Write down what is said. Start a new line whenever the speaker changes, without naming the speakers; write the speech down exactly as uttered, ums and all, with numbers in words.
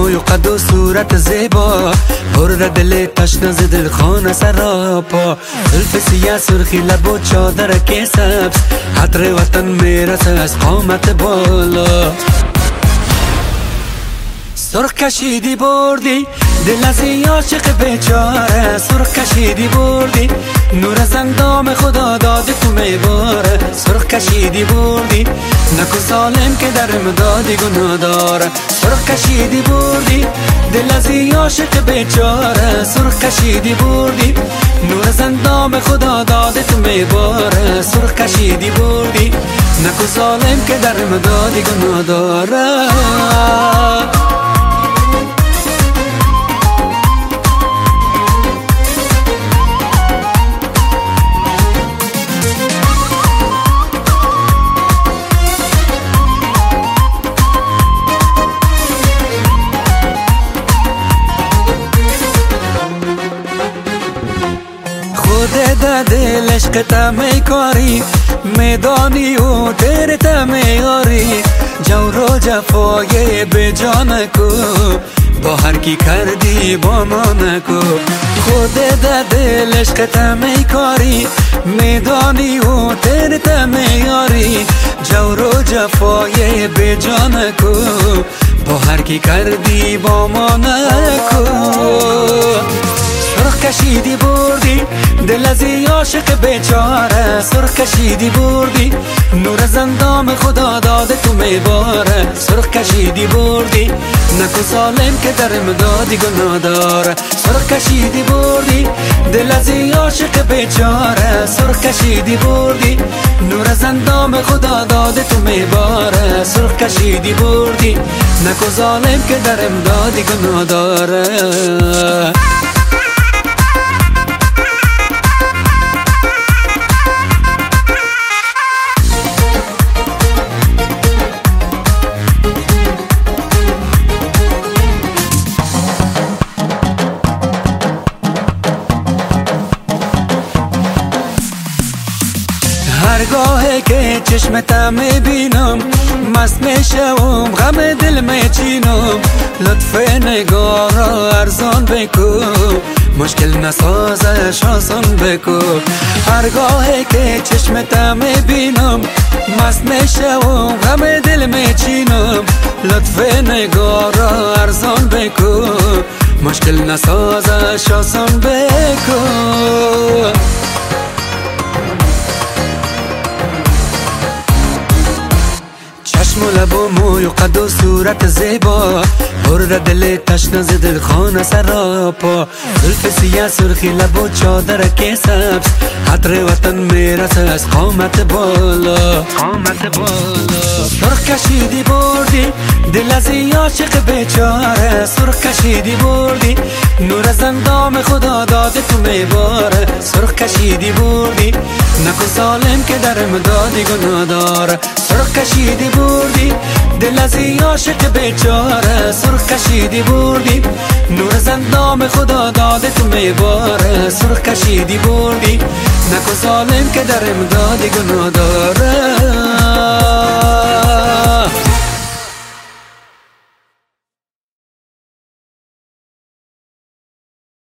موی و قد و صورت زیبا، پر دل تشنه ز دل خانه سراپا، زلف سیاه سرخی لب و چادرک سبز، عطر وطن میرسه از قامت بالا. سرخ کشیدی بردی دل از این عاشق بیچاره، سرخ کشیدی بردی نور از اندام خدا داده تو میباره، سرخ کشیدی بردی نکو ظالم که درم دادی گناه داره، سرخ کشیدی بردی دل از این عاشق بیچاره، سرخ کشیدی بردی نور از اندام خدا داده تو میباره، سرخ کشیدی بردی نکو ظالم که درم دادی گناه داره. خودت دل عشق تمی کاری میدانی و تیره تمی آری، جور و جفای به جان کو با هر کی کردی با ما نکو. خودت دل عشق تمی کاری میدانی و تیره تمی آری، جور و جفای به جان کو با هر کی کردی با ما نکو. سرخ کشیدی بردی دل از این عاشق بیچاره، سرخ کشیدی بردی نور از اندام خدا داده تو میباره، سرخ کشیدی بردی نکو ظالم که درم دادی گناه داره، سرخ کشیدی بردی دل از این عاشق بیچاره، سرخ کشیدی بردی نور از اندام خدا داده تو میباره، سرخ کشیدی بردی نکو ظالم که درم دادی گناه داره. هرگاهی که چشمت میبینم مست میشم غم دل میچینم، لطف نگاه را ارزان بکن مشکل نسازش آسان بکن. هرگاهی که چشمت میبینم مست میشم غم دل میچینم، لطف نگاه را ارزان بکن مشکل نسازش آسان بکن. چشم و لب و موی و قد و صورت زیبا، پر دل تشنه ز دل خانه سراپا، زلف سیاه سرخی لب و چادرک سبز، عطر وطن میرسه از قامت بالا، قامت بالا. سرخ کشیدی بردی دل از این عاشق بیچاره، سرخ کشیدی بردی نور از اندام خدا داده تو میباره، سرخ کشیدی بردی نکو ظالم که درم دادی گناه داره، سرخ کشیدی بردی دل از این عاشق بیچاره، سرخ کشیدی بردی نور از اندام خدا داده تو میباره، سرخ کشیدی بردی نکو ظالم که درم دادی گناه داره.